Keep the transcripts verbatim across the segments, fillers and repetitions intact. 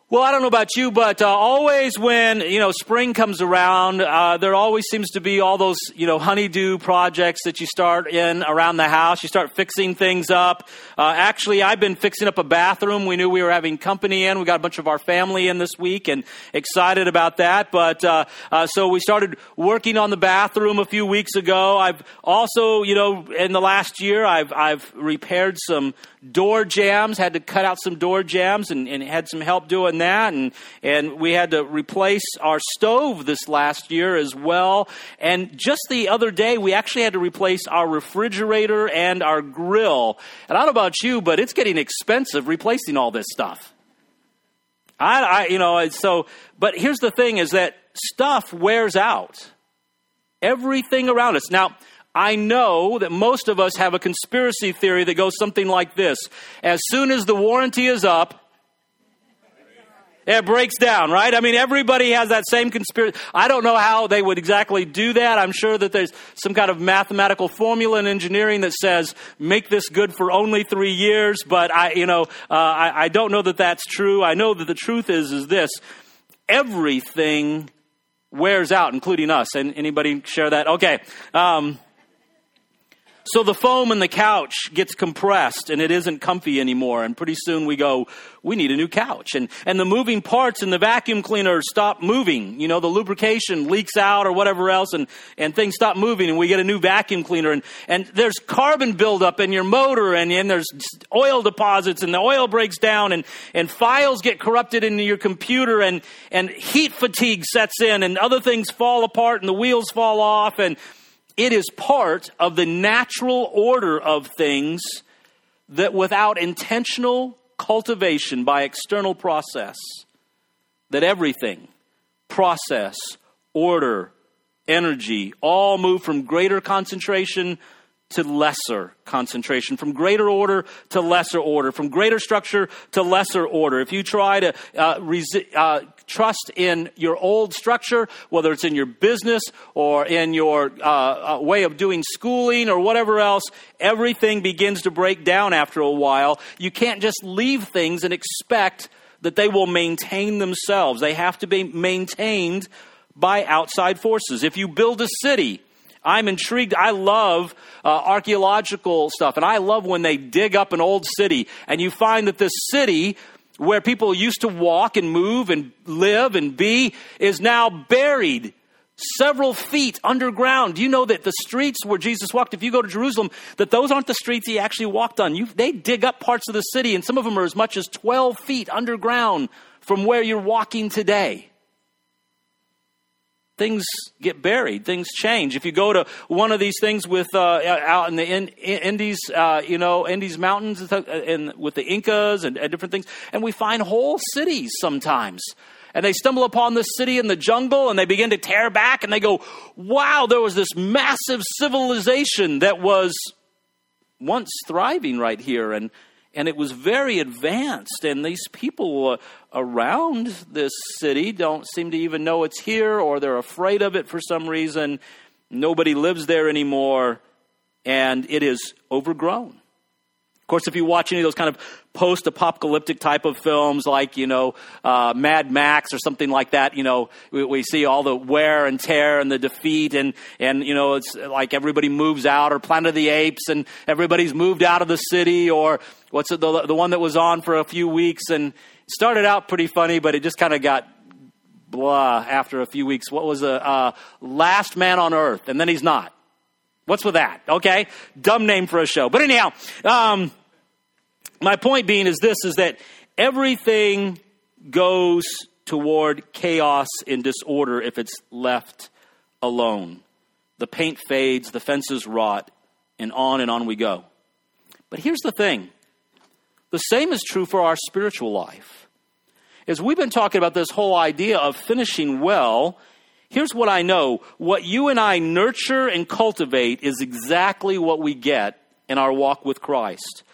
Well, I don't know about you, but uh, always when, you know, spring comes around, uh, there always seems to be all those, you know, honeydew projects that you start in around the house. You start fixing things up. Uh, actually, I've been fixing up a bathroom. We knew we were having company in. We got a bunch of our family in this week and excited about that. But uh, uh, so we started working on the bathroom a few weeks ago. I've also, you know, in the last year, I've I've repaired some door jams, had to cut out some door jams and, and had some help doing that. And, and we had to replace our stove this last year as well. And just the other day, we actually had to replace our refrigerator and our grill. And I don't know about you, but it's getting expensive replacing all this stuff. I, I you know, so, but here's the thing is that stuff wears out. Everything around us. Now, I know that most of us have a conspiracy theory that goes something like this. As soon as the warranty is up, it breaks down, right? I mean, everybody has that same conspiracy. I don't know how they would exactly do that. I'm sure that there's some kind of mathematical formula in engineering that says, make this good for only three years. But I, you know, uh, I, I don't know that that's true. I know that the truth is, is this. Everything wears out, including us. And anybody share that? Okay. Um, So the foam in the couch gets compressed and it isn't comfy anymore. And pretty soon we go, we need a new couch. And and the moving parts in the vacuum cleaner stop moving. You know, the lubrication leaks out or whatever else and, and things stop moving and we get a new vacuum cleaner. And, and there's carbon buildup in your motor and, and there's oil deposits and the oil breaks down and, and files get corrupted into your computer and, and heat fatigue sets in and other things fall apart and the wheels fall off and it is part of the natural order of things that without intentional cultivation by external process, that everything, process, order, energy, all move from greater concentration to lesser concentration, from greater order to lesser order, from greater structure to lesser order. If you try to uh, resi- uh, trust in your old structure, whether it's in your business or in your uh, uh, way of doing schooling or whatever else, everything begins to break down after a while. You can't just leave things and expect that they will maintain themselves. They have to be maintained by outside forces. If you build a city, I'm intrigued. I love uh, archaeological stuff, and I love when they dig up an old city, and you find that this city where people used to walk and move and live and be is now buried several feet underground. Do you know that the streets where Jesus walked, if you go to Jerusalem, that those aren't the streets he actually walked on? You, they dig up parts of the city, and some of them are as much as twelve feet underground from where you're walking today. Things get buried. Things change. If you go to one of these things with uh, out in the in, in Andes, uh, you know, Andes Mountains, and, and with the Incas and, and different things, and we find whole cities sometimes. And they stumble upon this city in the jungle, and they begin to tear back, and they go, "Wow, there was this massive civilization that was once thriving right here, and and it was very advanced. And these people uh, around this city don't seem to even know it's here, or they're afraid of it for some reason. Nobody lives there anymore, and it is overgrown." Of course, if you watch any of those kind of post-apocalyptic type of films like, you know, uh, Mad Max or something like that, you know, we, we see all the wear and tear and the defeat and, and, you know, it's like everybody moves out, or Planet of the Apes and everybody's moved out of the city, or what's it, the, the one that was on for a few weeks and it started out pretty funny, but it just kind of got blah after a few weeks. What was a uh, Last Man on Earth? And then he's not. What's with that? Okay. Dumb name for a show. But anyhow, um, my point being is this, is that everything goes toward chaos and disorder if it's left alone. The paint fades, the fences rot, and on and on we go. But here's the thing. The same is true for our spiritual life. As we've been talking about this whole idea of finishing well, here's what I know. What you and I nurture and cultivate is exactly what we get in our walk with Christ.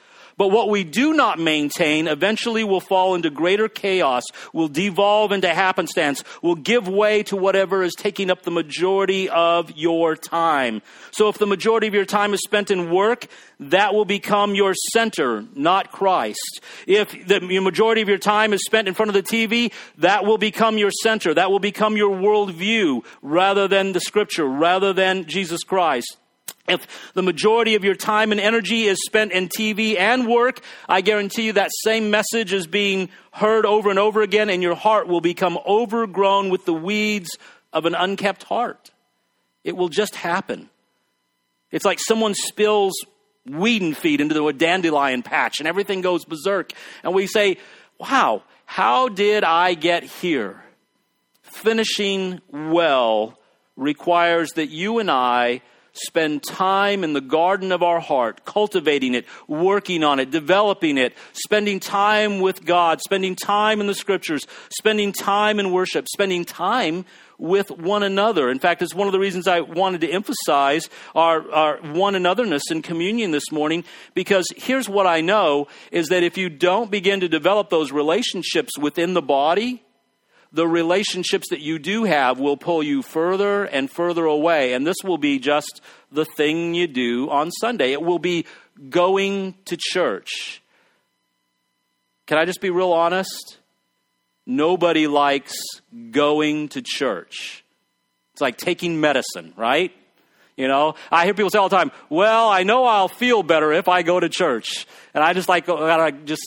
But what we do not maintain eventually will fall into greater chaos, will devolve into happenstance, will give way to whatever is taking up the majority of your time. So if the majority of your time is spent in work, that will become your center, not Christ. If the majority of your time is spent in front of the T V, that will become your center. That will become your worldview rather than the Scripture, rather than Jesus Christ. If the majority of your time and energy is spent in T V and work, I guarantee you that same message is being heard over and over again, and your heart will become overgrown with the weeds of an unkept heart. It will just happen. It's like someone spills weed and feed into a dandelion patch, and everything goes berserk. And we say, wow, how did I get here? Finishing well requires that you and I spend time in the garden of our heart, cultivating it, working on it, developing it, spending time with God, spending time in the Scriptures, spending time in worship, spending time with one another. In fact, it's one of the reasons I wanted to emphasize our, our one anotherness in communion this morning, because here's what I know, is that if you don't begin to develop those relationships within the body, the relationships that you do have will pull you further and further away. And this will be just the thing you do on Sunday. It will be going to church. Can I just be real honest? Nobody likes going to church. It's like taking medicine, right? You know, I hear people say all the time, well, I know I'll feel better if I go to church. And I just like, just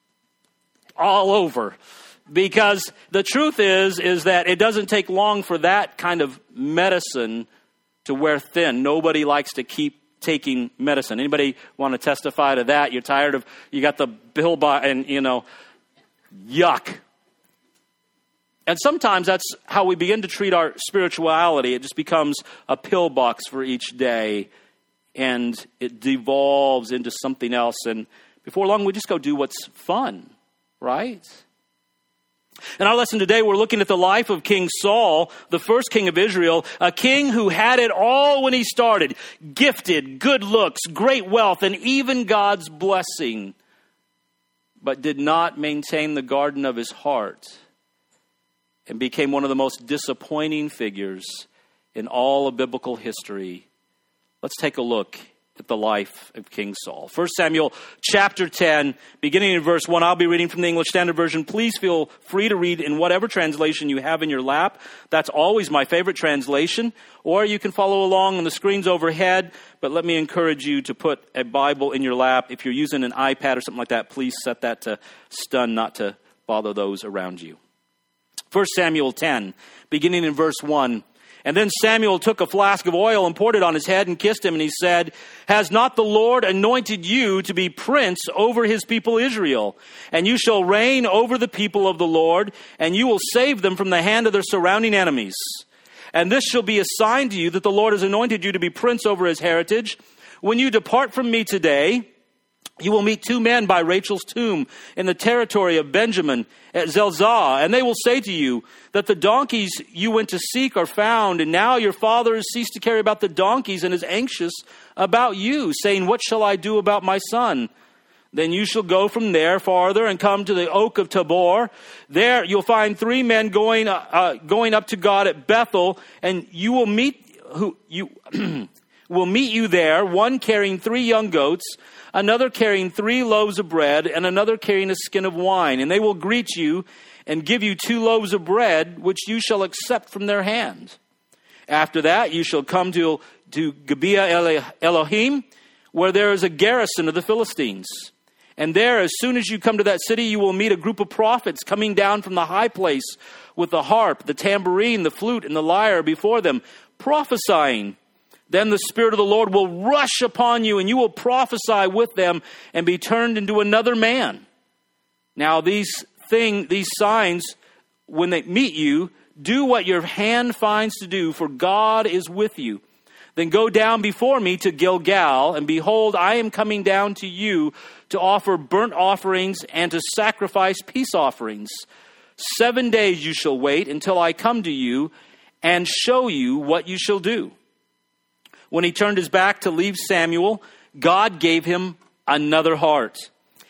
all over. Because the truth is, is that it doesn't take long for that kind of medicine to wear thin. Nobody likes to keep taking medicine. Anybody want to testify to that? You're tired of, you got the pill by, and you know, yuck. And sometimes that's how we begin to treat our spirituality. It just becomes a pill box for each day, and it devolves into something else. And before long, we just go do what's fun, right? In our lesson today, we're looking at the life of King Saul, the first king of Israel, a king who had it all when he started. Gifted, good looks, great wealth, and even God's blessing, but did not maintain the garden of his heart and became one of the most disappointing figures in all of biblical history. Let's take a look at the life of King Saul. First Samuel chapter ten, beginning in verse one. I'll be reading from the English Standard Version. Please feel free to read in whatever translation you have in your lap. That's always my favorite translation. Or you can follow along on the screens overhead. But let me encourage you to put a Bible in your lap. If you're using an iPad or something like that, please set that to stun, not to bother those around you. First Samuel ten, beginning in verse one. And then Samuel took a flask of oil and poured it on his head and kissed him. And he said, has not the Lord anointed you to be prince over his people Israel? And you shall reign over the people of the Lord, and you will save them from the hand of their surrounding enemies. And this shall be a sign to you that the Lord has anointed you to be prince over his heritage. When you depart from me today, you will meet two men by Rachel's tomb in the territory of Benjamin at Zelzah, and they will say to you that the donkeys you went to seek are found, and now your father has ceased to care about the donkeys and is anxious about you, saying, what shall I do about my son? Then you shall go from there farther and come to the oak of Tabor. There you'll find three men going uh, going up to God at Bethel, and you will meet who you will meet you there, one carrying three young goats, another carrying three loaves of bread, and another carrying a skin of wine. And they will greet you and give you two loaves of bread, which you shall accept from their hand. After that, you shall come to, to Gibeah Elohim, where there is a garrison of the Philistines. And there, as soon as you come to that city, you will meet a group of prophets coming down from the high place with the harp, the tambourine, the flute, and the lyre before them, prophesying. Then the Spirit of the Lord will rush upon you, and you will prophesy with them and be turned into another man. Now these thing, these signs, when they meet you, do what your hand finds to do, for God is with you. Then go down before me to Gilgal, and behold, I am coming down to you to offer burnt offerings and to sacrifice peace offerings. Seven days you shall wait until I come to you and show you what you shall do. When he turned his back to leave Samuel, God gave him another heart.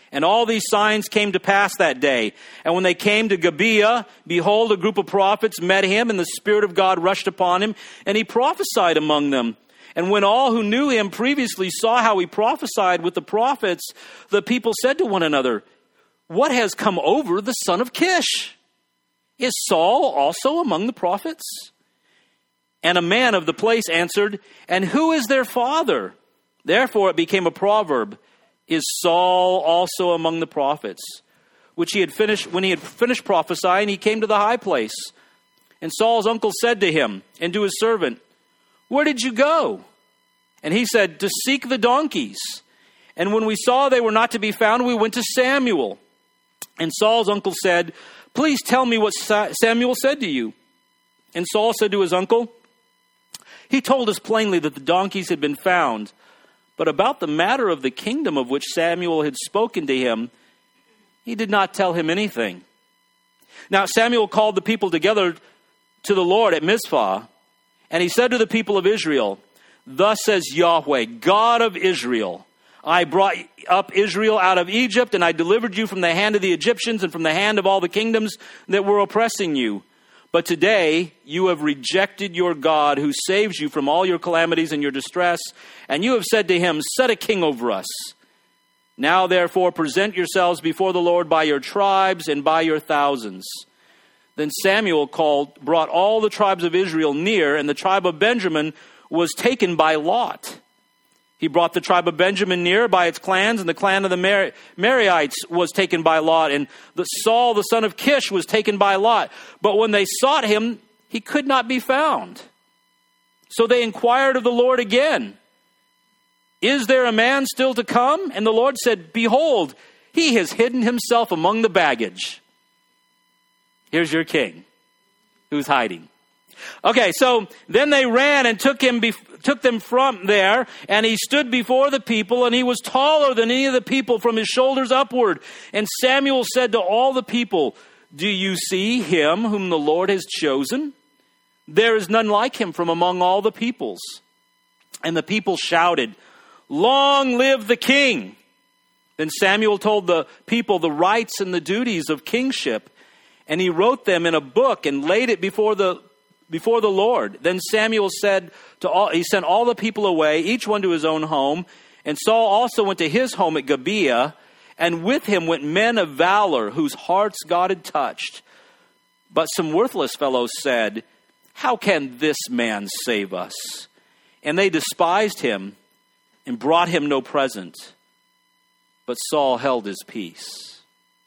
And all these signs came to pass that day. And when they came to Gibeah, behold, a group of prophets met him, and the Spirit of God rushed upon him, and he prophesied among them. And when all who knew him previously saw how he prophesied with the prophets, the people said to one another, what has come over the son of Kish? Is Saul also among the prophets? And a man of the place answered, and who is their father? Therefore it became a proverb, is Saul also among the prophets? Which he had finished, when he had finished prophesying, he came to the high place. And Saul's uncle said to him and to his servant, where did you go? And he said, to seek the donkeys. And when we saw they were not to be found, we went to Samuel. And Saul's uncle said, please tell me what Samuel said to you. And Saul said to his uncle, he told us plainly that the donkeys had been found. But about the matter of the kingdom of which Samuel had spoken to him, he did not tell him anything. Now Samuel called the people together to the Lord at Mizpah, and he said to the people of Israel, thus says Yahweh, God of Israel, I brought up Israel out of Egypt, and I delivered you from the hand of the Egyptians and from the hand of all the kingdoms that were oppressing you. But today you have rejected your God who saves you from all your calamities and your distress, and you have said to him, set a king over us. Now therefore present yourselves before the Lord by your tribes and by your thousands. Then Samuel called, brought all the tribes of Israel near, and the tribe of Benjamin was taken by lot. He brought the tribe of Benjamin near by its clans, and the clan of the Mer- Merites was taken by lot, and the Saul, the son of Kish, was taken by lot. But when they sought him, he could not be found. So they inquired of the Lord again, is there a man still to come? And the Lord said, behold, he has hidden himself among the baggage. Here's your king who's hiding. Okay, so then they ran and took him, be- took them from there, and he stood before the people, and he was taller than any of the people from his shoulders upward. And Samuel said to all the people, do you see him whom the Lord has chosen? There is none like him from among all the peoples. And the people shouted, long live the king. Then Samuel told the people the rights and the duties of kingship, and he wrote them in a book and laid it before the before the Lord. Then Samuel said to all, he sent all the people away, each one to his own home. And Saul also went to his home at Gibeah, and with him went men of valor whose hearts God had touched. But some worthless fellows said, how can this man save us? And they despised him and brought him no present. But Saul held his peace.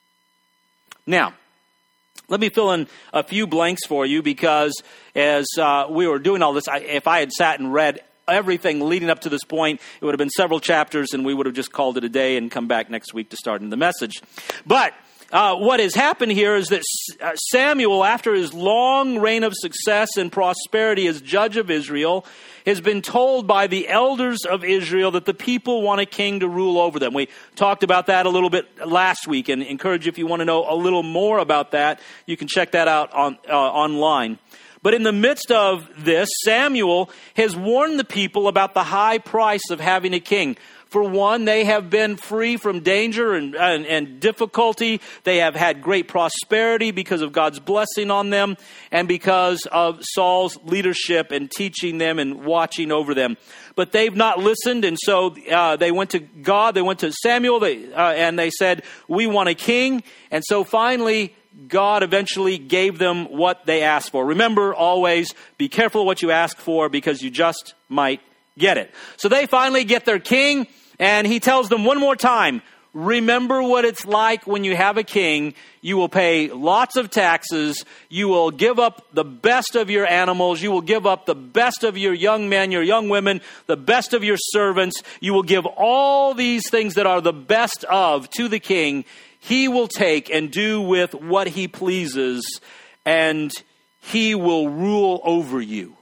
Now, let me fill in a few blanks for you, because as uh, we were doing all this, I, if I had sat and read everything leading up to this point, it would have been several chapters, and we would have just called it a day and come back next week to start in the message. But uh, what has happened here is that Samuel, after his long reign of success and prosperity as judge of Israel, has been told by the elders of Israel that the people want a king to rule over them. We talked about that a little bit last week, and encourage you, if you want to know a little more about that, you can check that out on uh, online. But in the midst of this, Samuel has warned the people about the high price of having a king. For one, they have been free from danger and, and, and difficulty. They have had great prosperity because of God's blessing on them and because of Saul's leadership and teaching them and watching over them. But they've not listened, and so uh, they went to God, they went to Samuel, they, uh, and they said, we want a king. And so finally, God eventually gave them what they asked for. Remember, always be careful what you ask for, because you just might get it. So they finally get their king, and he tells them one more time, remember what it's like when you have a king. You will pay lots of taxes. You will give up the best of your animals. You will give up the best of your young men, your young women, the best of your servants. You will give all these things that are the best of to the king. He will take and do with what he pleases, and he will rule over you.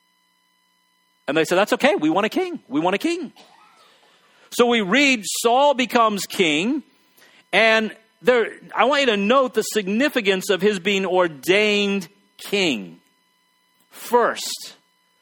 And they said, that's okay. We want a king. We want a king. So we read Saul becomes king, and there, I want you to note the significance of his being ordained king. First,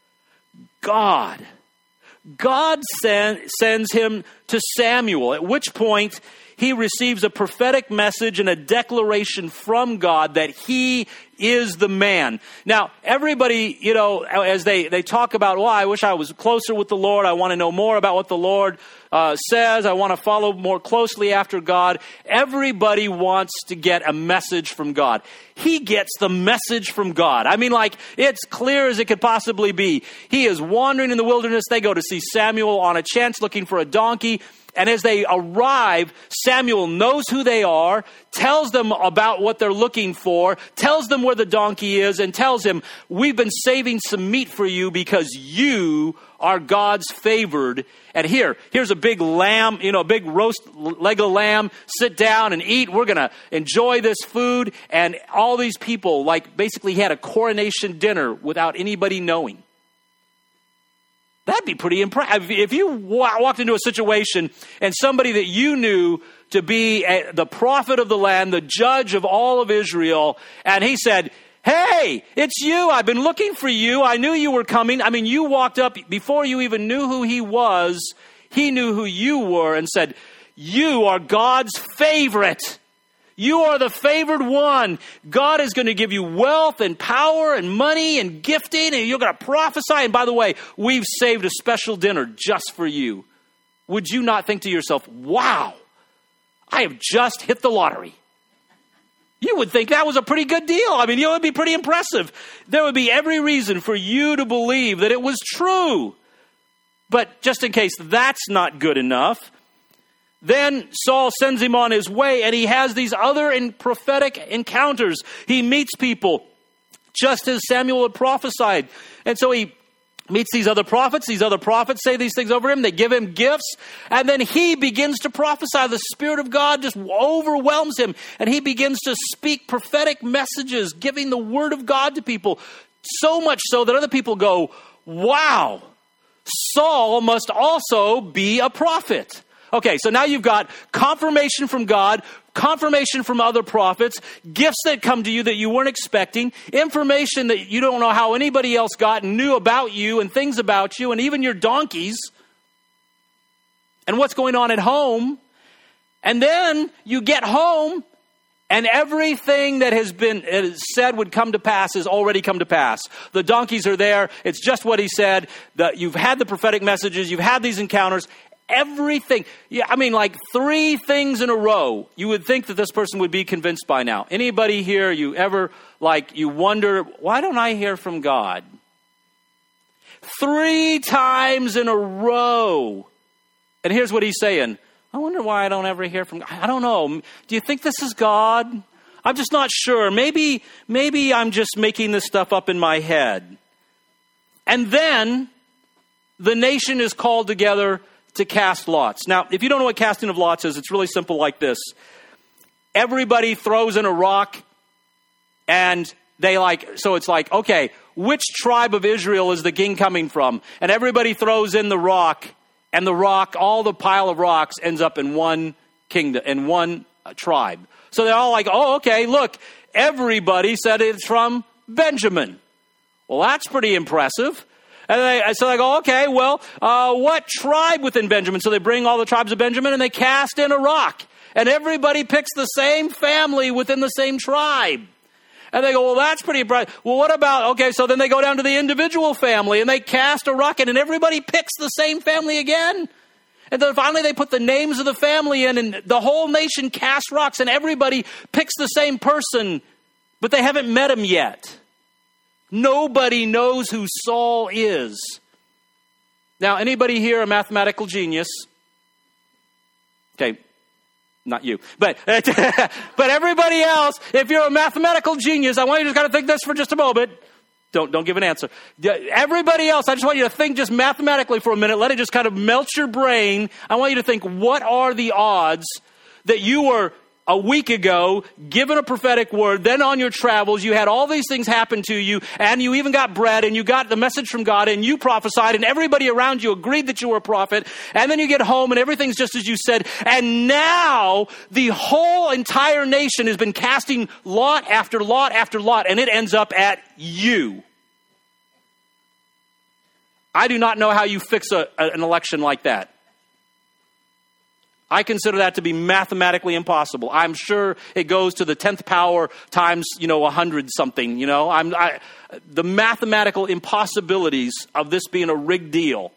God. God send, sends him to Samuel, at which point he receives a prophetic message and a declaration from God that he is the man. Now, everybody, you know, as they, they talk about, well, I wish I was closer with the Lord. I want to know more about what the Lord uh, says. I want to follow more closely after God. Everybody wants to get a message from God. He gets the message from God. I mean, like, it's clear as it could possibly be. He is wandering in the wilderness. They go to see Samuel on a chance looking for a donkey. And as they arrive, Samuel knows who they are, tells them about what they're looking for, tells them where the donkey is, and tells him, we've been saving some meat for you because you are God's favored. And here, here's a big lamb, you know, a big roast leg of lamb. Sit down and eat. We're going to enjoy this food. And all these people, like, basically had a coronation dinner without anybody knowing. That'd be pretty impressive. If you walked into a situation and somebody that you knew to be a, the prophet of the land, the judge of all of Israel, and he said, hey, it's you. I've been looking for you. I knew you were coming. I mean, you walked up before you even knew who he was. He knew who you were and said, you are God's favorite. You are the favored one. God is going to give you wealth and power and money and gifting, and you're going to prophesy. And by the way, we've saved a special dinner just for you. Would you not think to yourself, wow, I have just hit the lottery? You would think that was a pretty good deal. I mean, it would be pretty impressive. There would be every reason for you to believe that it was true. But just in case that's not good enough, then Saul sends him on his way, and he has these other in prophetic encounters. He meets people just as Samuel had prophesied. And so he meets these other prophets. These other prophets say these things over him. They give him gifts. And then he begins to prophesy. The Spirit of God just overwhelms him. And he begins to speak prophetic messages, giving the word of God to people. So much so that other people go, wow, Saul must also be a prophet. Okay, so now you've got confirmation from God, confirmation from other prophets, gifts that come to you that you weren't expecting, information that you don't know how anybody else got and knew about you and things about you and even your donkeys and what's going on at home. And then you get home and everything that has been said would come to pass has already come to pass. The donkeys are there. It's just what he said. The, you've had the prophetic messages. You've had these encounters. Everything. Yeah, I mean, like three things in a row. You would think that this person would be convinced by now. Anybody here, you ever, like, you wonder, why don't I hear from God? Three times in a row. And here's what he's saying. I wonder why I don't ever hear from God. I don't know. Do you think this is God? I'm just not sure. Maybe, maybe I'm just making this stuff up in my head. And then the nation is called together to cast lots. Now, if you don't know what casting of lots is, it's really simple like this. Everybody throws in a rock and they like, so it's like, okay, which tribe of Israel is the king coming from? And everybody throws in the rock and the rock, all the pile of rocks ends up in one kingdom, in one uh, tribe. So they're all like, oh, okay, look, everybody said it's from Benjamin. Well, that's pretty impressive. And they, so they go, okay, well, uh, what tribe within Benjamin? So they bring all the tribes of Benjamin and they cast in a rock. And everybody picks the same family within the same tribe. And they go, well, that's pretty impressive. Well, what about, okay, so then they go down to the individual family and they cast a rock in and everybody picks the same family again. And then finally they put the names of the family in and the whole nation casts rocks and everybody picks the same person, but they haven't met him yet. Nobody knows who Saul is. Now, anybody here a mathematical genius? Okay, not you. But but everybody else, if you're a mathematical genius, I want you to kind of think this for just a moment. Don't, don't give an answer. Everybody else, I just want you to think just mathematically for a minute. Let it just kind of melt your brain. I want you to think, what are the odds that you were a week ago, given a prophetic word, then on your travels, you had all these things happen to you, and you even got bread, and you got the message from God, and you prophesied, and everybody around you agreed that you were a prophet, and then you get home, and everything's just as you said, and now the whole entire nation has been casting lot after lot after lot, and it ends up at you. I do not know how you fix a, an election like that. I consider that to be mathematically impossible. I'm sure it goes to the tenth power times, you know, a hundred something, you know. I'm, I, the mathematical impossibilities of this being a rigged deal.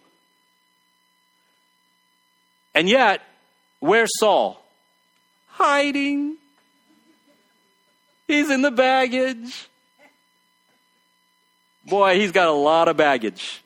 And yet, where's Saul? Hiding. He's in the baggage. Boy, he's got a lot of baggage.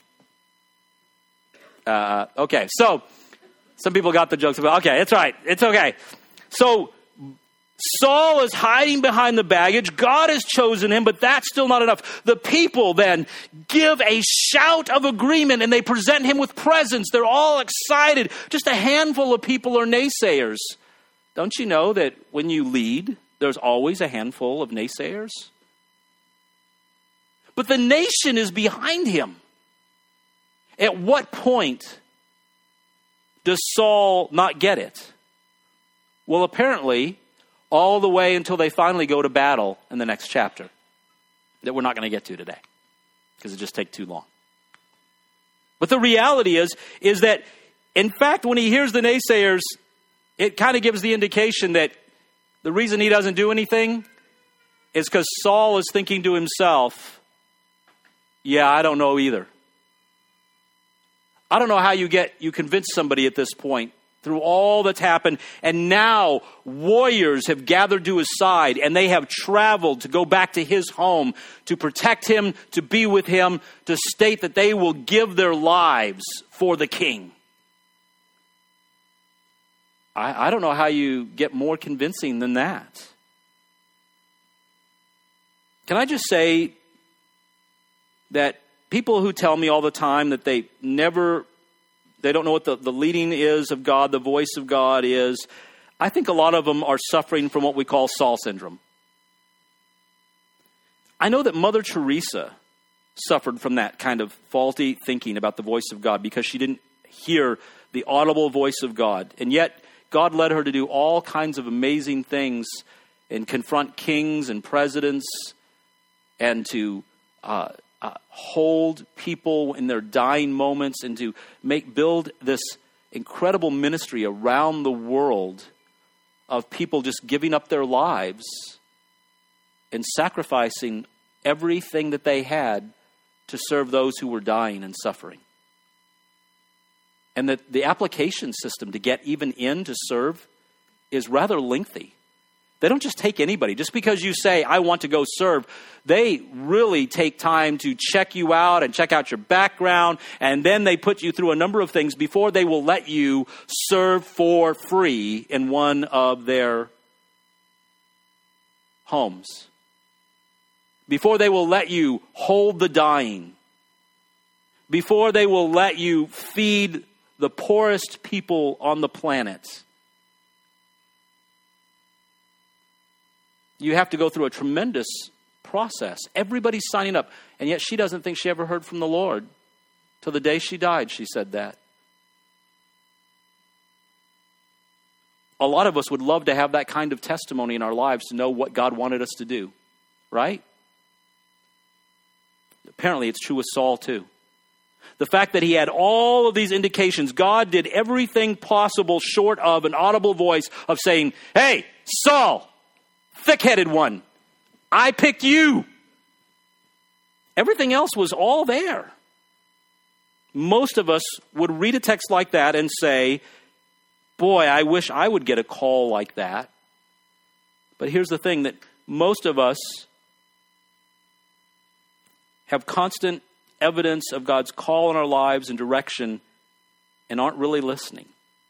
Uh, okay, so some people got the jokes about, okay, it's right, it's okay. So Saul is hiding behind the baggage. God has chosen him, but that's still not enough. The people then give a shout of agreement and they present him with presents. They're all excited. Just a handful of people are naysayers. Don't you know that when you lead, there's always a handful of naysayers? But the nation is behind him. At what point does Saul not get it? Well, apparently, all the way until they finally go to battle in the next chapter that we're not going to get to today because it just takes too long. But the reality is, is that, in fact, when he hears the naysayers, it kind of gives the indication that the reason he doesn't do anything is because Saul is thinking to himself, yeah, I don't know either. I don't know how you get, you convince somebody at this point through all that's happened. And now warriors have gathered to his side and they have traveled to go back to his home to protect him, to be with him, to state that they will give their lives for the king. I, I don't know how you get more convincing than that. Can I just say that people who tell me all the time that they never, they don't know what the, the leading is of God, the voice of God is, I think a lot of them are suffering from what we call Saul syndrome. I know that Mother Teresa suffered from that kind of faulty thinking about the voice of God because she didn't hear the audible voice of God. And yet God led her to do all kinds of amazing things and confront kings and presidents and to uh, uh, hold people in their dying moments and to make build this incredible ministry around the world of people just giving up their lives and sacrificing everything that they had to serve those who were dying and suffering. And that the application system to get even in to serve is rather lengthy. They don't just take anybody. Just because you say, I want to go serve, they really take time to check you out and check out your background. And then they put you through a number of things before they will let you serve for free in one of their homes. Before they will let you hold the dying. Before they will let you feed the poorest people on the planet. You have to go through a tremendous process. Everybody's signing up. And yet she doesn't think she ever heard from the Lord. Till the day she died, she said that. A lot of us would love to have that kind of testimony in our lives to know what God wanted us to do. Right? Apparently it's true with Saul too. The fact that he had all of these indications, God did everything possible short of an audible voice of saying, hey, Saul, thick-headed one, I picked you. Everything else was all there. Most of us would read a text like that and say, boy, I wish I would get a call like that. But here's the thing, that most of us have constant evidence of God's call in our lives and direction and aren't really listening.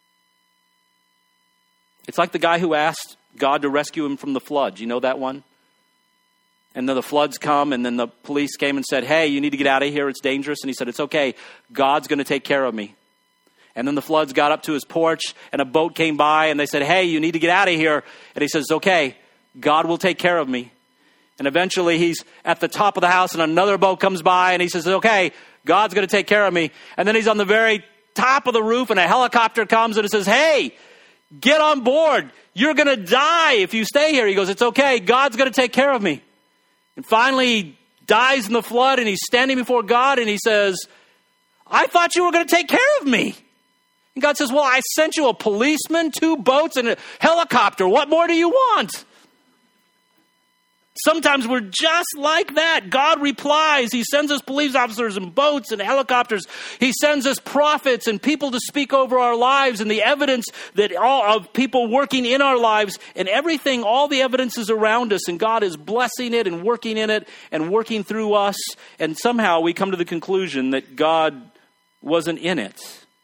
It's like the guy who asked God to rescue him from the flood. You know that one? And then the floods come and then the police came and said, hey, you need to get out of here. It's dangerous. And he said, it's okay. God's going to take care of me. And then the floods got up to his porch and a boat came by and they said, hey, you need to get out of here. And he says, it's okay. God will take care of me. And eventually he's at the top of the house and another boat comes by and he says, okay, God's going to take care of me. And then he's on the very top of the roof and a helicopter comes and it says, hey, get on board. You're going to die if you stay here. He goes, it's okay. God's going to take care of me. And finally he dies in the flood and he's standing before God and he says, I thought you were going to take care of me. And God says, well, I sent you a policeman, two boats, and a helicopter. What more do you want? Sometimes we're just like that. God replies. He sends us police officers and boats and helicopters. He sends us prophets and people to speak over our lives and the evidence that all of people working in our lives and everything, all the evidence is around us, and God is blessing it and working in it and working through us. And somehow we come to the conclusion that God wasn't in it.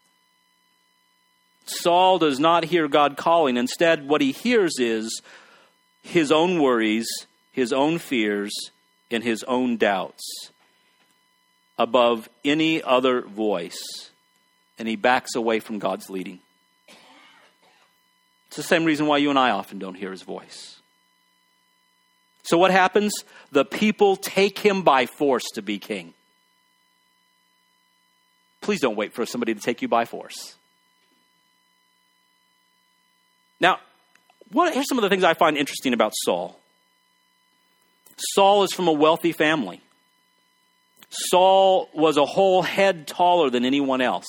Saul does not hear God calling. Instead, what he hears is his own worries, his own fears, and his own doubts above any other voice. And he backs away from God's leading. It's the same reason why you and I often don't hear his voice. So what happens? The people take him by force to be king. Please don't wait for somebody to take you by force. Now, what, here's some of the things I find interesting about Saul. Saul is from a wealthy family. Saul was a whole head taller than anyone else.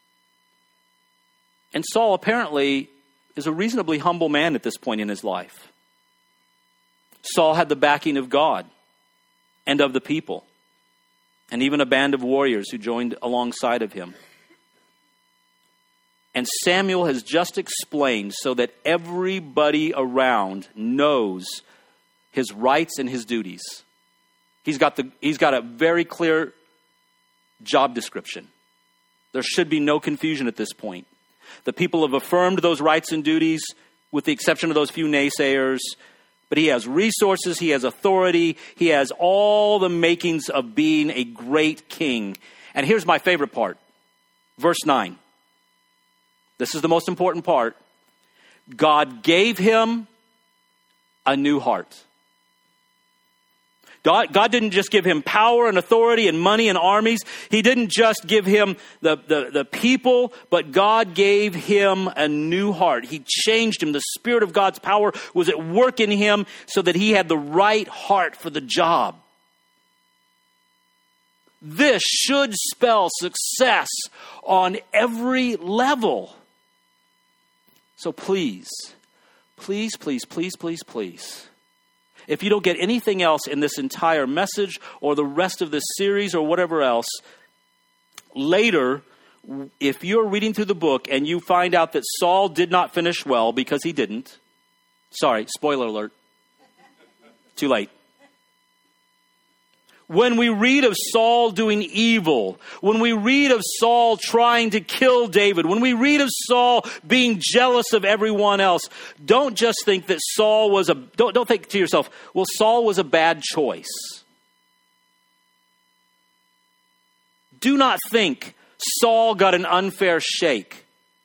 And Saul apparently is a reasonably humble man at this point in his life. Saul had the backing of God and of the people, and even a band of warriors who joined alongside of him. And Samuel has just explained so that everybody around knows his rights and his duties. He's got the he's got a very clear job description. There should be no confusion at this point. The people have affirmed those rights and duties with the exception of those few naysayers. But he has resources, he has authority, he has all the makings of being a great king. And here's my favorite part. Verse nine. This is the most important part. God gave him a new heart. God, God didn't just give him power and authority and money and armies. He didn't just give him the, the, the people, but God gave him a new heart. He changed him. The Spirit of God's power was at work in him so that he had the right heart for the job. This should spell success on every level. So please, please, please, please, please, please, if you don't get anything else in this entire message or the rest of this series or whatever else, later, if you're reading through the book and you find out that Saul did not finish well because he didn't, sorry, spoiler alert, too late. When we read of Saul doing evil, when we read of Saul trying to kill David, when we read of Saul being jealous of everyone else, don't just think that Saul was a, don't, don't think to yourself, well, Saul was a bad choice. Do not think Saul got an unfair shake,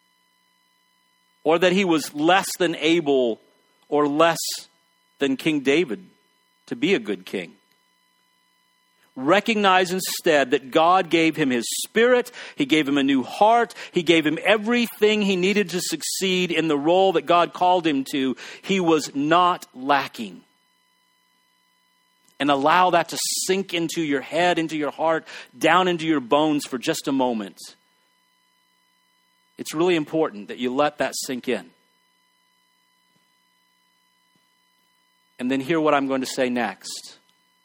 or that he was less than able or less than King David to be a good king. Recognize instead that God gave him his spirit. He gave him a new heart. He gave him everything he needed to succeed in the role that God called him to. He was not lacking. And allow that to sink into your head, into your heart, down into your bones for just a moment. It's really important that you let that sink in. And then hear what I'm going to say next.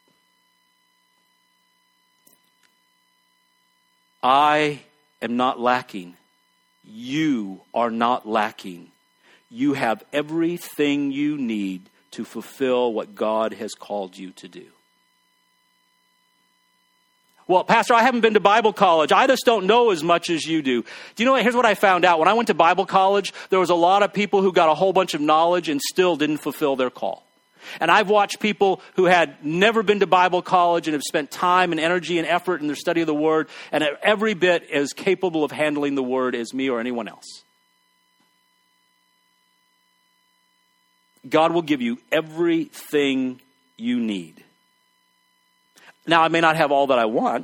I am not lacking. You are not lacking. You have everything you need to fulfill what God has called you to do. Well, Pastor, I haven't been to Bible college. I just don't know as much as you do. Do you know what? Here's what I found out. When I went to Bible college, there was a lot of people who got a whole bunch of knowledge and still didn't fulfill their call. And I've watched people who had never been to Bible college and have spent time and energy and effort in their study of the Word and are every bit as capable of handling the Word as me or anyone else. God will give you everything you need. Now, I may not have all that I want,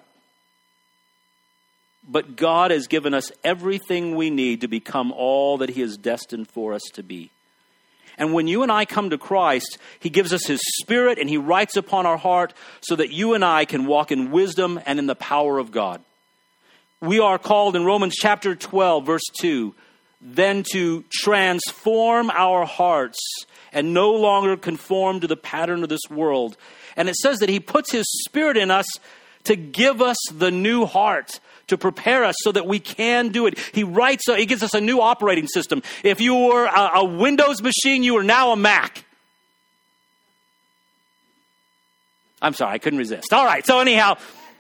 but God has given us everything we need to become all that He has destined for us to be. And when you and I come to Christ, He gives us His Spirit and He writes upon our heart so that you and I can walk in wisdom and in the power of God. we are called in Romans chapter twelve, verse two, then to transform our hearts and no longer conform to the pattern of this world. And it says that he puts his Spirit in us to give us the new heart, to prepare us so that we can do it. He writes, he gives us a new operating system. If you were a, a Windows machine, you are now a Mac. I'm sorry, I couldn't resist. All right, so anyhow,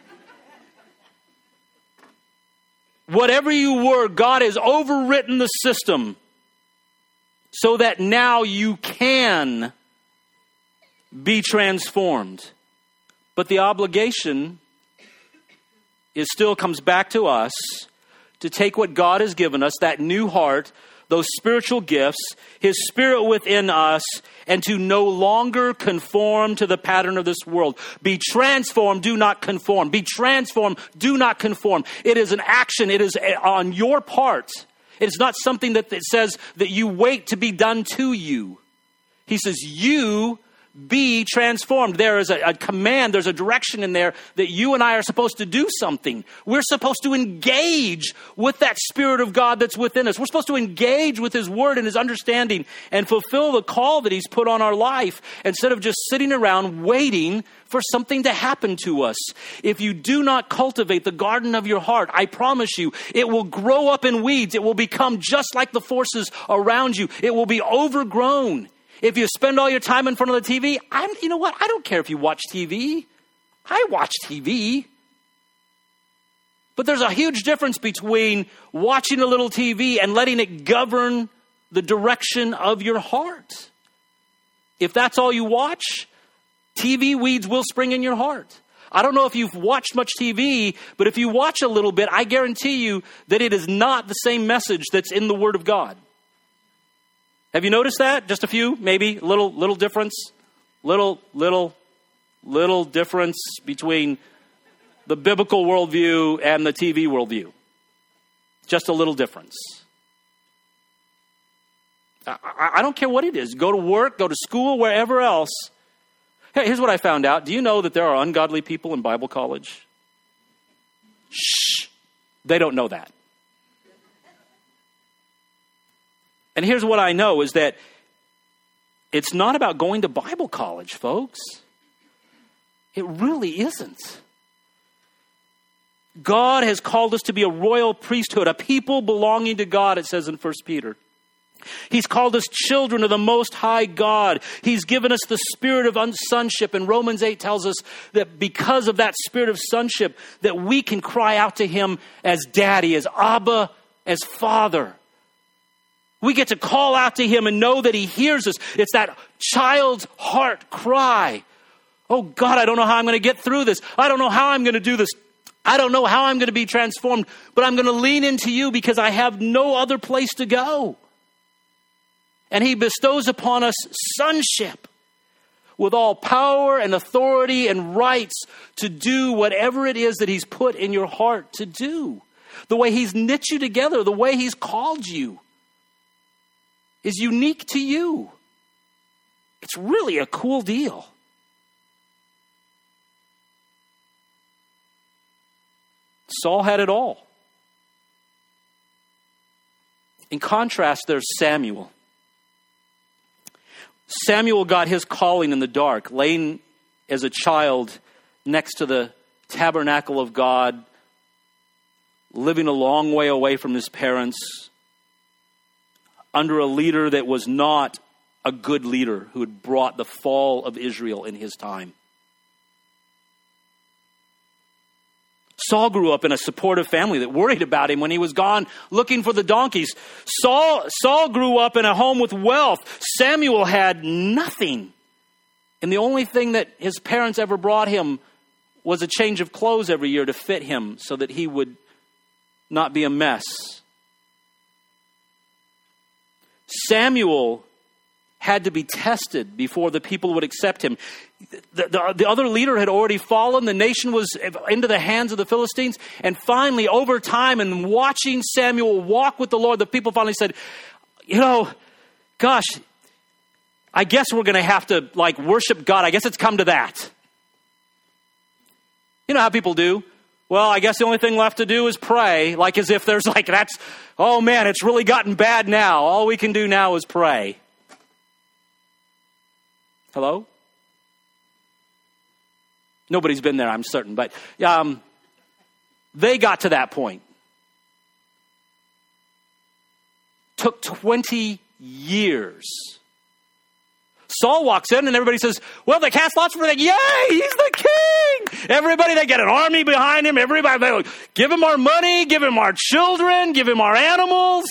whatever you were, God has overwritten the system so that now you can be transformed. But the obligation is still comes back to us to take what God has given us, that new heart, those spiritual gifts, his Spirit within us, and to no longer conform to the pattern of this world. Be transformed, do not conform. Be transformed, do not conform. It is an action. It is on your part. It is not something that it says that you wait to be done to you. He says, you be transformed. There is a, a command, there's a direction in there that you and I are supposed to do something. We're supposed to engage with that Spirit of God that's within us. We're supposed to engage with his word and his understanding and fulfill the call that he's put on our life instead of just sitting around waiting for something to happen to us. If you do not cultivate the garden of your heart, I promise you, it will grow up in weeds. It will become just like the forces around you. It will be overgrown. If you spend all your time in front of the T V, I'm, you know what? I don't care if you watch T V. I watch T V. But there's a huge difference between watching a little T V and letting it govern the direction of your heart. If that's all you watch, T V weeds will spring in your heart. I don't know if you've watched much T V, but if you watch a little bit, I guarantee you that it is not the same message that's in the Word of God. Have you noticed that? Just a few, maybe, little, little difference, little, little, little difference between the biblical worldview and the T V worldview. Just a little difference. I, I don't care what it is. Go to work, go to school, wherever else. Hey, here's what I found out. Do you know that there are ungodly people in Bible college? Shh. They don't know that. And here's what I know is that it's not about going to Bible college, folks. It really isn't. God has called us to be a royal priesthood, a people belonging to God, it says in First Peter. He's called us children of the Most High God. He's given us the spirit of sonship. And Romans eight tells us that because of that spirit of sonship, that we can cry out to him as daddy, as Abba, as Father. We get to call out to him and know that he hears us. It's that child's heart cry. Oh God, I don't know how I'm going to get through this. I don't know how I'm going to do this. I don't know how I'm going to be transformed, but I'm going to lean into you because I have no other place to go. And he bestows upon us sonship with all power and authority and rights to do whatever it is that he's put in your heart to do. The way he's knit you together, the way he's called you is unique to you. It's really a cool deal. Saul had it all. In contrast, there's Samuel. Samuel got his calling in the dark, laying as a child next to the tabernacle of God, living a long way away from his parents, under a leader that was not a good leader who had brought the fall of Israel in his time. Saul grew up in a supportive family that worried about him when he was gone looking for the donkeys. Saul, Saul grew up in a home with wealth. Samuel had nothing. And the only thing that his parents ever brought him was a change of clothes every year to fit him so that he would not be a mess. Samuel had to be tested before the people would accept him. The, the, the other leader had already fallen. The nation was into the hands of the Philistines. And finally, over time and watching Samuel walk with the Lord, the people finally said, you know, gosh, I guess we're going to have to like worship God. I guess it's come to that. You know how people do? Well, I guess the only thing left to do is pray, like as if there's like, that's, oh man, it's really gotten bad now. All we can do now is pray. Hello? Nobody's been there, I'm certain, but um, they got to that point. Took twenty years. Saul walks in and everybody says, well, they cast lots for the, yay, he's the king. Everybody, they get an army behind him. Everybody, they give him our money, give him our children, give him our animals.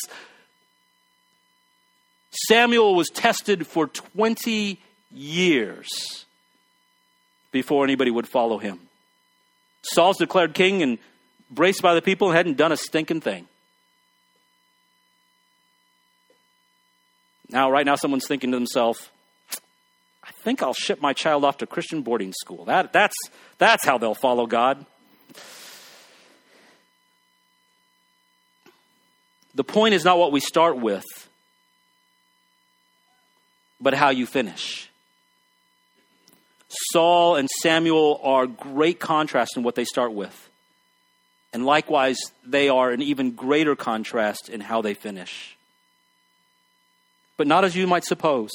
Samuel was tested for twenty years before anybody would follow him. Saul's declared king and embraced by the people and hadn't done a stinking thing. Now, right now, someone's thinking to themselves, I think I'll ship my child off to Christian boarding school. That, that's, that's how they'll follow God. The point is not what we start with, but how you finish. Saul and Samuel are great contrast in what they start with. And likewise, they are an even greater contrast in how they finish. But not as you might suppose.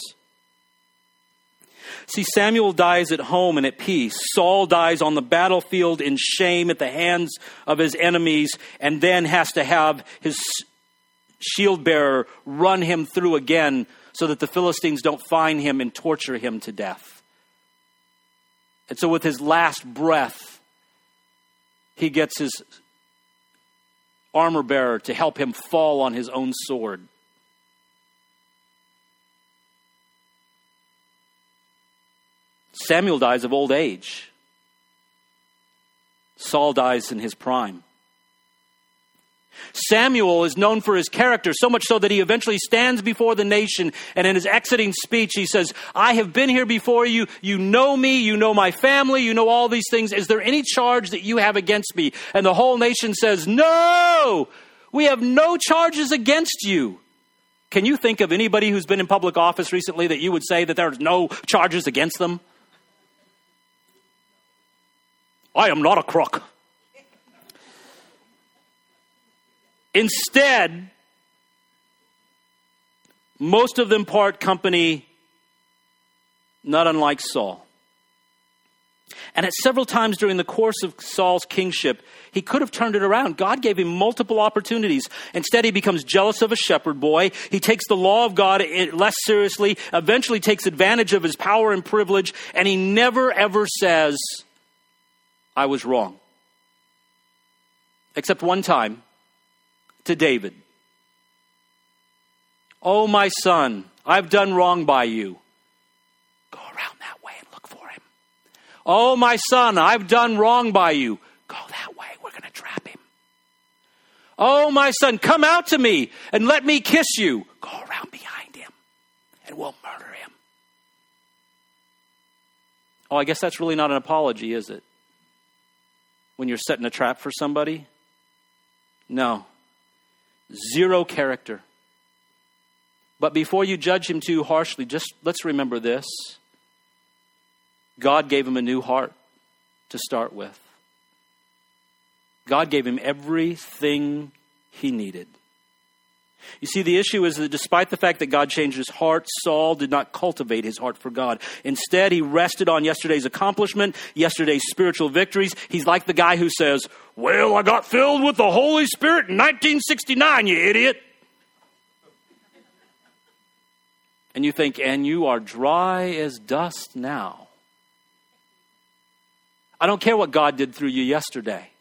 See, Samuel dies at home and at peace. Saul dies on the battlefield in shame at the hands of his enemies, and then has to have his shield bearer run him through again so that the Philistines don't find him and torture him to death. And so with his last breath, he gets his armor bearer to help him fall on his own sword. Samuel dies of old age. Saul dies in his prime. Samuel is known for his character, so much so that he eventually stands before the nation, and in his exiting speech he says, I have been here before you, you know me, you know my family, you know all these things. Is there any charge that you have against me? And the whole nation says, no, we have no charges against you. Can you think of anybody who's been in public office recently that you would say that there's no charges against them? I am not a crook. Instead, most of them part company, not unlike Saul. And at several times during the course of Saul's kingship, he could have turned it around. God gave him multiple opportunities. Instead, he becomes jealous of a shepherd boy. He takes the law of God less seriously, eventually takes advantage of his power and privilege, and he never ever says, I was wrong. Except one time, to David. Oh, my son, I've done wrong by you. Go around that way and look for him. Oh, my son, I've done wrong by you. Go that way. We're going to trap him. Oh, my son, come out to me and let me kiss you. Go around behind him and we'll murder him. Oh, I guess that's really not an apology, is it? When you're setting a trap for somebody? No. Zero character. But before you judge him too harshly, just let's remember this. God gave him a new heart to start with. God gave him everything he needed. You see, the issue is that despite the fact that God changed his heart, Saul did not cultivate his heart for God. Instead, he rested on yesterday's accomplishment, yesterday's spiritual victories. He's like the guy who says, well, I got filled with the Holy Spirit in nineteen sixty-nine, you idiot. And you think, and you are dry as dust now. I don't care what God did through you yesterday.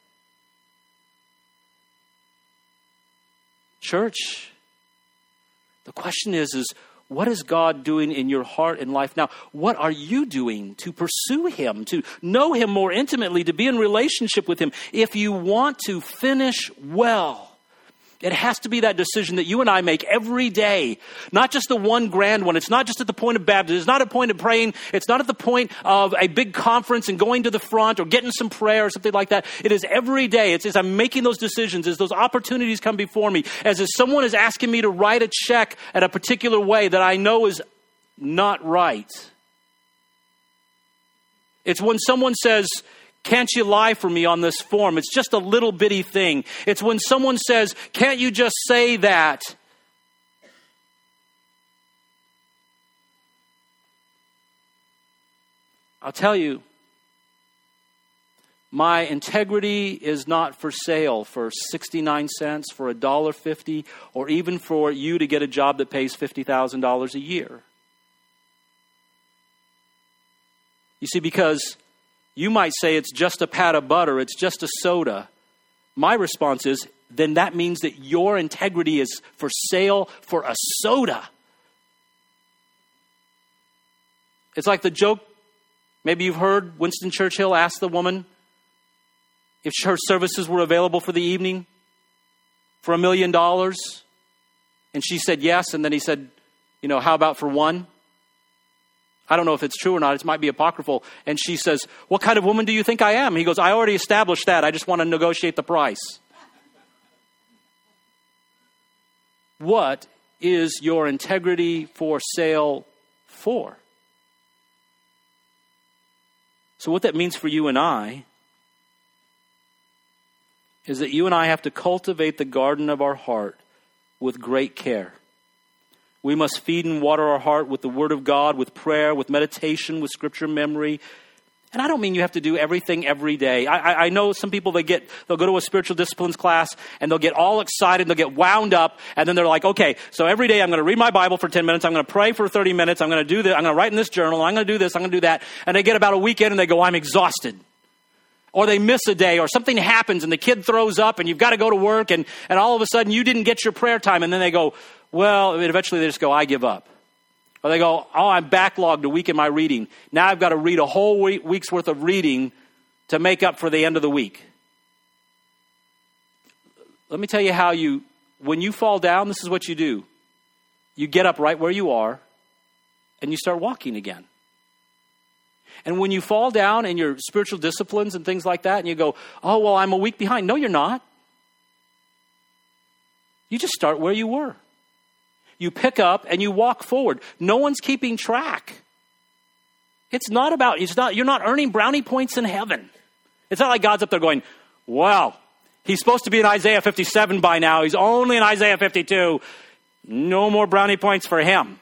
Church, the question is, is what is God doing in your heart and life now? What are you doing to pursue him, to know him more intimately, to be in relationship with him? If you want to finish well, it has to be that decision that you and I make every day. Not just the one grand one. It's not just at the point of baptism. It's not at the point of praying. It's not at the point of a big conference and going to the front or getting some prayer or something like that. It is every day. It's as I'm making those decisions, as those opportunities come before me, as if someone is asking me to write a check at a particular way that I know is not right. It's when someone says, Can't you lie for me on this form? It's just a little bitty thing. It's when someone says, can't you just say that? I'll tell you, my integrity is not for sale for sixty-nine cents, for one dollar fifty, or even for you to get a job that pays fifty thousand dollars a year. You see, because you might say it's just a pat of butter, it's just a soda. My response is, then that means that your integrity is for sale for a soda. It's like the joke, maybe you've heard Winston Churchill ask the woman if her services were available for the evening for a million dollars. And she said yes, and then he said, you know, how about for one? I don't know if it's true or not. It might be apocryphal. And she says, what kind of woman do you think I am? He goes, I already established that. I just want to negotiate the price. What is your integrity for sale for? So what that means for you and I is that you and I have to cultivate the garden of our heart with great care. We must feed and water our heart with the Word of God, with prayer, with meditation, with Scripture memory. And I don't mean you have to do everything every day. I, I, I know some people, they get, they'll go to a spiritual disciplines class and they'll get all excited, they'll get wound up, and then they're like, okay, so every day I'm going to read my Bible for ten minutes, I'm going to pray for thirty minutes, I'm going to do this, I'm going to write in this journal, I'm going to do this, I'm going to do that. And they get about a weekend and they go, I'm exhausted. Or they miss a day, or something happens and the kid throws up and you've got to go to work, and, and all of a sudden you didn't get your prayer time, and then they go, well, eventually they just go, I give up. Or they go, oh, I'm backlogged a week in my reading. Now I've got to read a whole week, week's worth of reading to make up for the end of the week. Let me tell you how you, when you fall down, this is what you do. You get up right where you are and you start walking again. And when you fall down in your spiritual disciplines and things like that, and you go, oh, well, I'm a week behind. No, you're not. You just start where you were. You pick up and you walk forward. No one's keeping track. It's not about, it's not, you're not earning brownie points in heaven. It's not like God's up there going, well, he's supposed to be in Isaiah fifty-seven by now. He's only in Isaiah fifty-two. No more brownie points for him.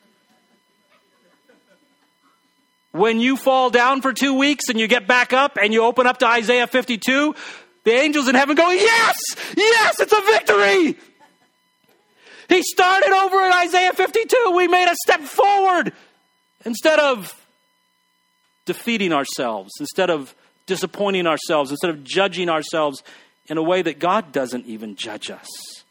When you fall down for two weeks and you get back up and you open up to Isaiah fifty-two, the angels in heaven go, yes, yes, it's a victory. He started over in Isaiah fifty-two. We made a step forward instead of defeating ourselves, instead of disappointing ourselves, instead of judging ourselves in a way that God doesn't even judge us.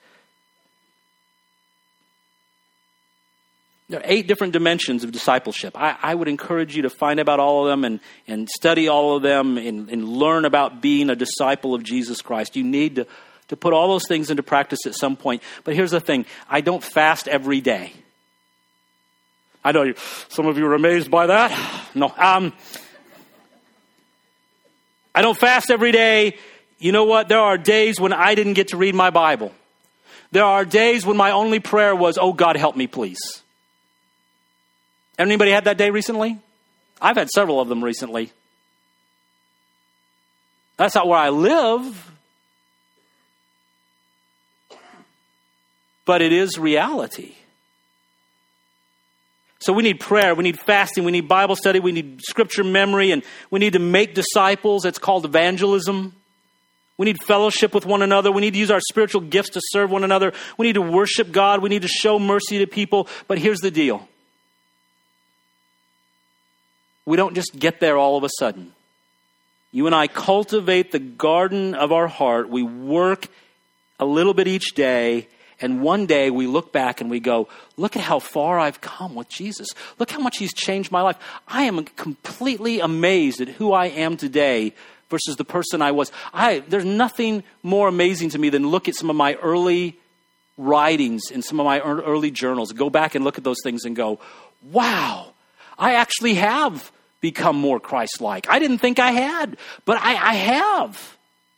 There are eight different dimensions of discipleship. I, I would encourage you to find about all of them and, and study all of them and, and learn about being a disciple of Jesus Christ. You need to, to put all those things into practice at some point. But here's the thing. I don't fast every day. I know you, some of you are amazed by that. No. Um, I don't fast every day. You know what? There are days when I didn't get to read my Bible. There are days when my only prayer was, oh, God, help me, please. Anybody had that day recently? I've had several of them recently. That's not where I live. But it is reality. So we need prayer, we need fasting, we need Bible study, we need scripture memory, and we need to make disciples. It's called evangelism. We need fellowship with one another. We need to use our spiritual gifts to serve one another. We need to worship God. We need to show mercy to people. But here's the deal. We don't just get there all of a sudden. You and I cultivate the garden of our heart. We work a little bit each day. And one day we look back and we go, look at how far I've come with Jesus. Look how much he's changed my life. I am completely amazed at who I am today versus the person I was. I, there's nothing more amazing to me than look at some of my early writings in some of my early journals. Go back and look at those things and go, wow, I actually have become more Christ-like. I didn't think I had, but I, I have.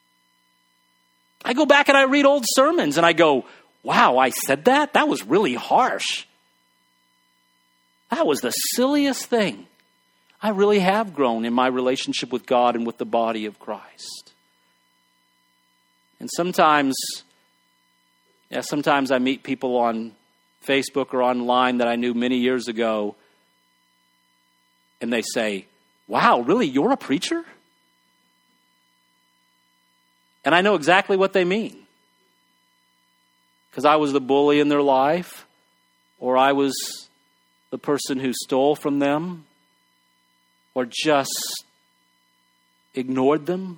I go back and I read old sermons and I go, wow, I said that? That was really harsh. That was the silliest thing. I really have grown in my relationship with God and with the body of Christ. And sometimes, yeah, sometimes I meet people on Facebook or online that I knew many years ago, and they say, wow, really, you're a preacher? And I know exactly what they mean. Because I was the bully in their life, or I was the person who stole from them, or just ignored them.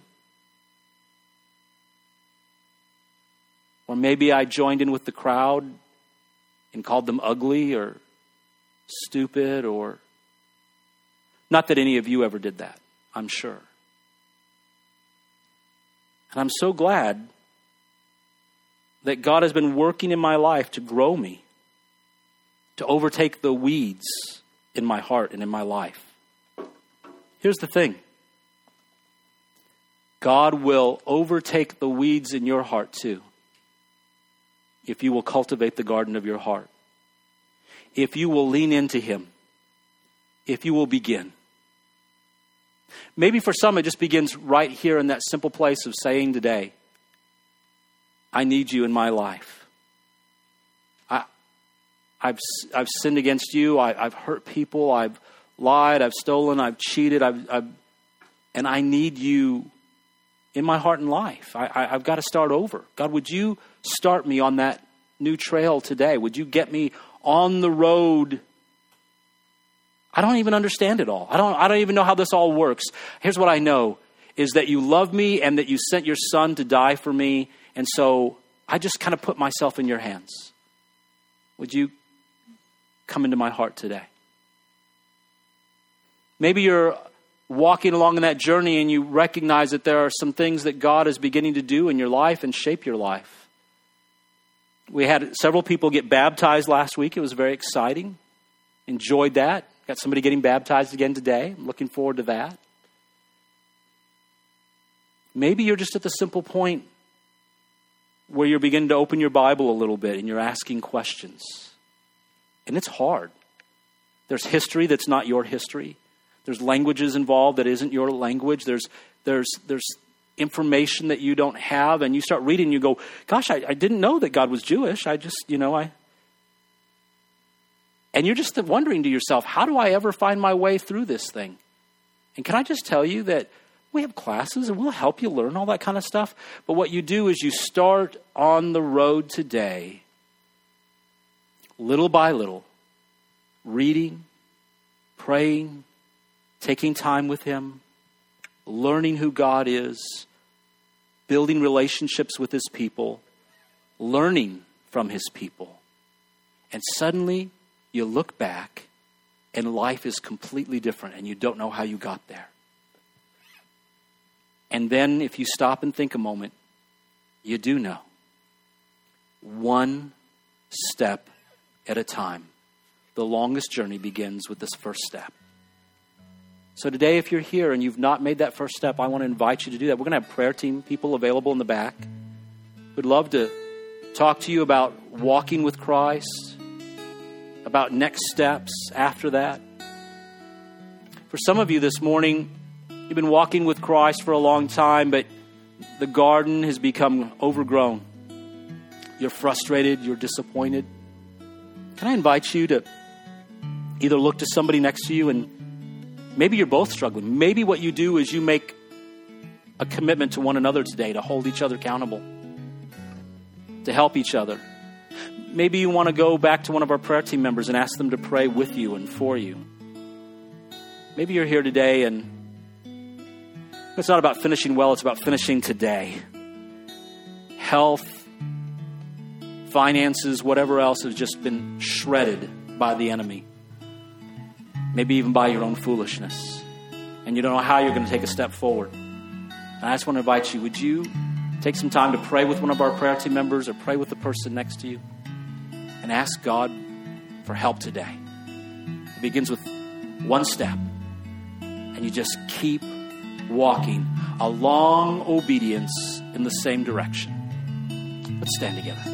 Or maybe I joined in with the crowd and called them ugly or stupid, or... Not that any of you ever did that, I'm sure. And I'm so glad that God has been working in my life to grow me, to overtake the weeds in my heart and in my life. Here's the thing. God will overtake the weeds in your heart too, if you will cultivate the garden of your heart. If you will lean into Him. If you will begin. Maybe for some it just begins right here in that simple place of saying today, I need you in my life. I, I've I've sinned against you. I, I've hurt people. I've lied. I've stolen. I've cheated. I've, I've and I need you in my heart and life. I, I, I've got to start over. God, would you start me on that new trail today? Would you get me on the road? I don't even understand it all. I don't, I don't even know how this all works. Here's what I know, is that you love me and that you sent your son to die for me. And so I just kind of put myself in your hands. Would you come into my heart today? Maybe you're walking along in that journey and you recognize that there are some things that God is beginning to do in your life and shape your life. We had several people get baptized last week. It was very exciting. Enjoyed that. Got somebody getting baptized again today. I'm looking forward to that. Maybe you're just at the simple point where you're beginning to open your Bible a little bit and you're asking questions. And it's hard. There's history that's not your history. There's languages involved that isn't your language. There's there's there's information that you don't have. And you start reading and you go, gosh, I, I didn't know that God was Jewish. I just, you know, I... And you're just wondering to yourself, how do I ever find my way through this thing? And can I just tell you that we have classes and we'll help you learn all that kind of stuff. But what you do is you start on the road today, little by little, reading, praying, taking time with Him, learning who God is, building relationships with His people, learning from His people. And suddenly you look back and life is completely different and you don't know how you got there. And then if you stop and think a moment, you do know. One step at a time. The longest journey begins with this first step. So today, if you're here and you've not made that first step, I want to invite you to do that. We're going to have prayer team people available in the back. We'd love to talk to you about walking with Christ, about next steps after that. For some of you this morning, you've been walking with Christ for a long time, but the garden has become overgrown. You're frustrated, you're disappointed. Can I invite you to either look to somebody next to you, and maybe you're both struggling. Maybe what you do is you make a commitment to one another today to hold each other accountable, to help each other. Maybe you want to go back to one of our prayer team members and ask them to pray with you and for you. Maybe you're here today and it's not about finishing well, it's about finishing today. Health, finances, whatever else has just been shredded by the enemy. Maybe even by your own foolishness. And you don't know how you're going to take a step forward. And I just want to invite you, would you take some time to pray with one of our prayer team members or pray with the person next to you? And ask God for help today. It begins with one step. And you just keep walking a long obedience in the same direction. Let's stand together.